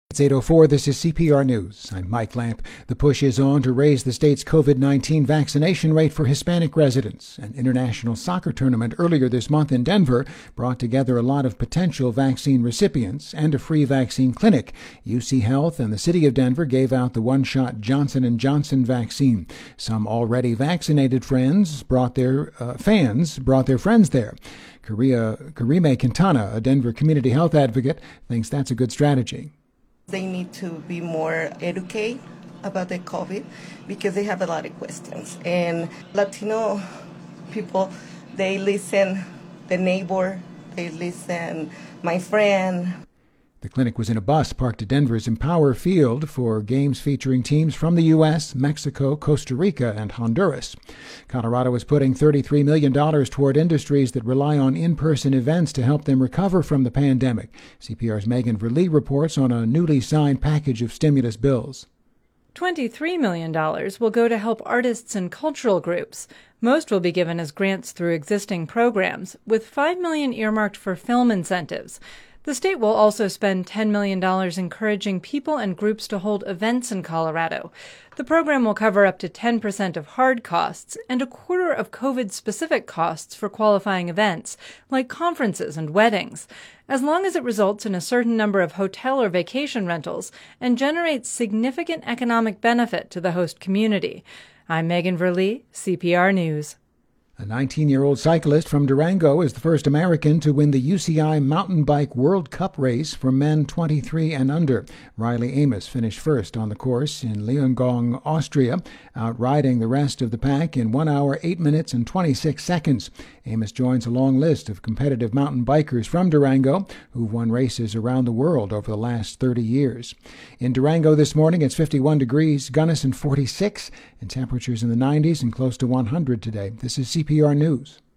It's 8:04. This is CPR News. I'm Mike Lamp. The push is on to raise the state's COVID-19 vaccination rate for Hispanic residents. An international soccer tournament earlier this month in Denver brought together a lot of potential vaccine recipients and a free vaccine clinic. UC Health and the city of Denver gave out the one-shot Johnson & Johnson vaccine. Some already vaccinated fans brought their friends there. Karime Quintana, a Denver community health advocate, thinks that's a good strategy. They need to be more educated about the COVID because they have a lot of questions. And Latino people, they listen the neighbor, they listen my friend. The clinic was in a bus parked at Denver's Empower Field for games featuring teams from the U.S., Mexico, Costa Rica, and Honduras. Colorado is putting $33 million toward industries that rely on in-person events to help them recover from the pandemic. CPR's Megan Verlee reports on a newly signed package of stimulus bills. $23 million will go to help artists and cultural groups. Most will be given as grants through existing programs, with $5 million earmarked for film incentives. The state will also spend $10 million encouraging people and groups to hold events in Colorado. The program will cover up to 10% of hard costs and a quarter of COVID-specific costs for qualifying events, like conferences and weddings, as long as it results in a certain number of hotel or vacation rentals and generates significant economic benefit to the host community. I'm Megan Verlee, CPR News. A 19-year-old cyclist from Durango is the first American to win the UCI Mountain Bike World Cup race for men 23 and under. Riley Amos finished first on the course in Leongong, Austria, outriding the rest of the pack in 1 hour, 8 minutes, and 26 seconds. Amos joins a long list of competitive mountain bikers from Durango who've won races around the world over the last 30 years. In Durango this morning, it's 51 degrees, Gunnison 46, and temperatures in the 90s and close to 100 today. This is CPR News.